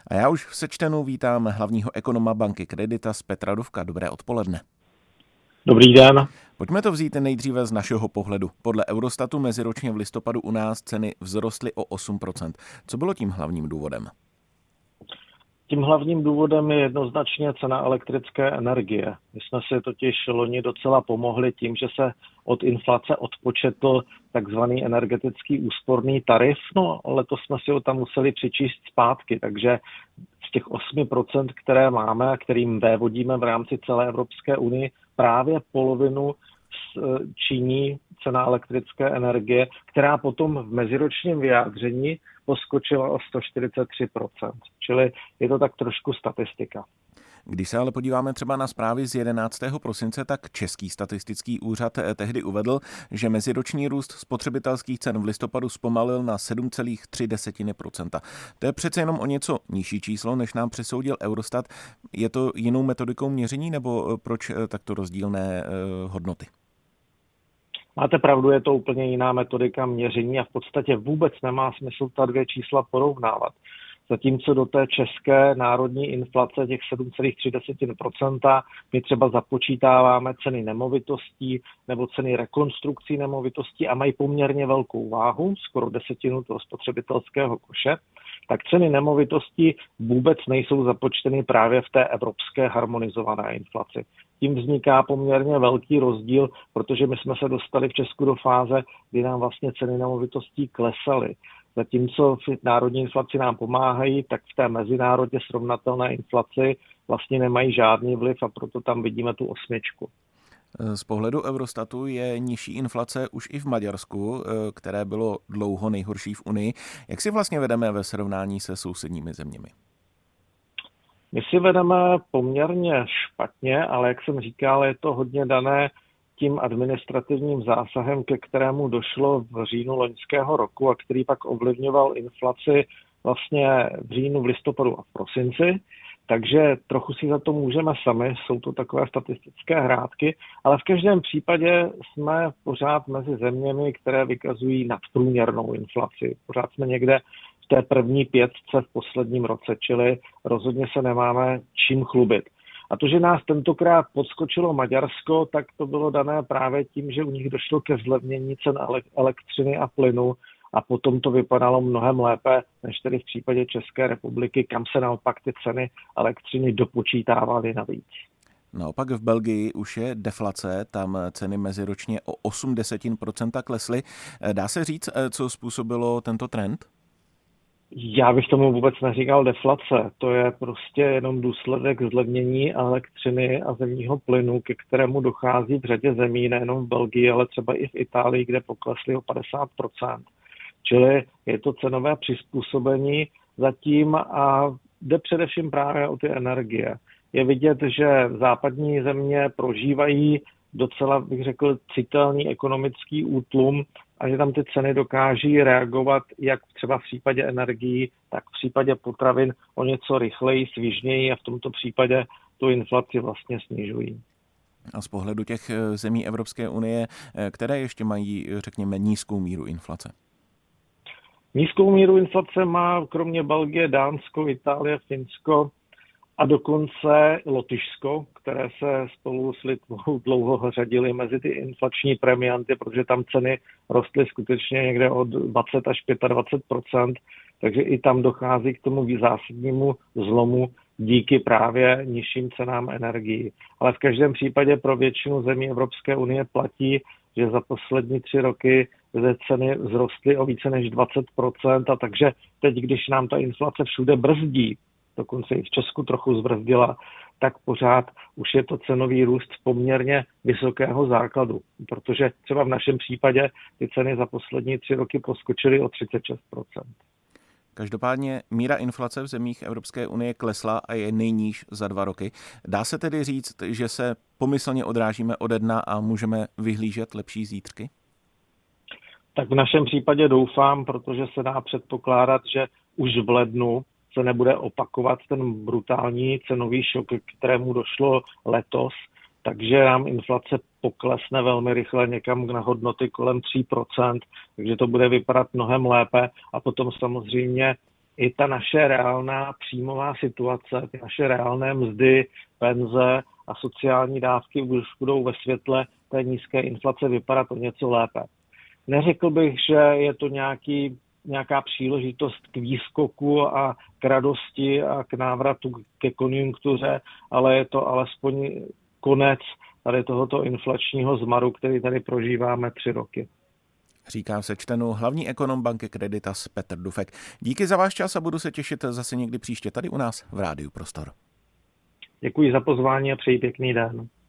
A já už v sečtenu vítám hlavního ekonoma banky Creditas Petra Dufka. Dobré odpoledne. Dobrý den. Pojďme to vzít nejdříve z našeho pohledu. Podle Eurostatu meziročně v listopadu u nás ceny vzrostly o 8%. Co bylo tím hlavním důvodem? Tím hlavním důvodem je jednoznačně cena elektrické energie. My jsme si totiž loni docela pomohli tím, že se od inflace odpočetl takzvaný energetický úsporný tarif. No, letos jsme si ho tam museli přičíst zpátky, takže z těch 8%, které máme a kterým vévodíme v rámci celé Evropské unie, právě polovinu činí cena elektrické energie, která potom v meziročním vyjádření poskočila o 143%. Čili je to tak trošku statistika. Když se ale podíváme třeba na zprávy z 11. prosince, tak Český statistický úřad tehdy uvedl, že meziroční růst spotřebitelských cen v listopadu zpomalil na 7,3%. To je přece jenom o něco nižší číslo, než nám přisoudil Eurostat. Je to jinou metodikou měření, nebo proč takto rozdílné hodnoty? Máte pravdu, je to úplně jiná metodika měření a v podstatě vůbec nemá smysl ta dvě čísla porovnávat. Zatímco do té české národní inflace těch 7,3% my třeba započítáváme ceny nemovitostí nebo ceny rekonstrukcí nemovitostí a mají poměrně velkou váhu, skoro 10% toho spotřebitelského koše, tak ceny nemovitostí vůbec nejsou započteny právě v té evropské harmonizované inflaci. Tím vzniká poměrně velký rozdíl, protože my jsme se dostali v Česku do fáze, kdy nám vlastně ceny nemovitostí klesaly. Zatímco v národní inflaci nám pomáhají, tak v té mezinárodně srovnatelné inflaci vlastně nemají žádný vliv a proto tam vidíme tu 8. Z pohledu Eurostatu je nižší inflace už i v Maďarsku, které bylo dlouho nejhorší v Unii. Jak si vlastně vedeme ve srovnání se sousedními zeměmi? My si vedeme poměrně špatně, ale jak jsem říkal, je to hodně dané tím administrativním zásahem, ke kterému došlo v říjnu loňského roku a který pak ovlivňoval inflaci vlastně v říjnu, v listopadu a v prosinci. Takže trochu si za to můžeme sami, jsou to takové statistické hrátky, ale v každém případě jsme pořád mezi zeměmi, které vykazují nadprůměrnou inflaci. Pořád jsme někde v té první 5 v posledním roce, čili rozhodně se nemáme čím chlubit. A to, že nás tentokrát podskočilo Maďarsko, tak to bylo dané právě tím, že u nich došlo ke zlevnění cen elektřiny a plynu a potom to vypadalo mnohem lépe, než tedy v případě České republiky, kam se naopak ty ceny elektřiny dopočítávaly navíc. Naopak v Belgii už je deflace, tam ceny meziročně o 0,8% klesly. Dá se říct, co způsobilo tento trend? Já bych tomu vůbec neříkal deflace. To je prostě jenom důsledek zlevnění elektřiny a zemního plynu, ke kterému dochází v řadě zemí, nejenom v Belgii, ale třeba i v Itálii, kde poklesly o 50%. Čili je to cenové přizpůsobení zatím a jde především právě o ty energie. Je vidět, že západní země prožívají docela, bych řekl, citelný ekonomický útlum a že tam ty ceny dokáží reagovat jak třeba v případě energií, tak v případě potravin o něco rychleji, svižněji a v tomto případě tu inflaci vlastně snižují. A z pohledu těch zemí Evropské unie, které ještě mají, řekněme, nízkou míru inflace? Nízkou míru inflace má kromě Belgie, Dánsko, Itálie, Finsko a dokonce Lotyšsko, které se spolu s Litvou dlouho řadily mezi ty inflační premianty, protože tam ceny rostly skutečně někde od 20 až 25%, takže i tam dochází k tomu zásadnímu zlomu díky právě nižším cenám energií. Ale v každém případě pro většinu zemí Evropské unie platí, že za poslední 3 roky ceny vzrostly o více než 20%, a takže teď, když nám ta inflace všude brzdí, dokonce i v Česku trochu zbrzdila, tak pořád už je to cenový růst z poměrně vysokého základu, protože třeba v našem případě ty ceny za poslední 3 roky poskočily o 36%. Každopádně míra inflace v zemích Evropské unie klesla a je nejníž za 2 roky. Dá se tedy říct, že se pomyslně odrážíme ode dna a můžeme vyhlížet lepší zítřky? Tak v našem případě doufám, protože se dá předpokládat, že už v lednu se nebude opakovat ten brutální cenový šok, k kterému došlo letos, takže nám inflace poklesne velmi rychle někam na hodnoty kolem 3%, takže to bude vypadat mnohem lépe a potom samozřejmě i ta naše reálná příjmová situace, ty naše reálné mzdy, penze a sociální dávky už budou ve světle té nízké inflace vypadat o něco lépe. Neřekl bych, že je to nějaká příležitost k výskoku a k radosti a k návratu ke konjunktuře, ale je to alespoň konec tady tohoto inflačního zmaru, který tady prožíváme 3 roky. Říká v sečtenu hlavní ekonom banky Creditas Petr Dufek. Díky za váš čas a budu se těšit zase někdy příště tady u nás v Rádiu Prostor. Děkuji za pozvání a přeji pěkný den.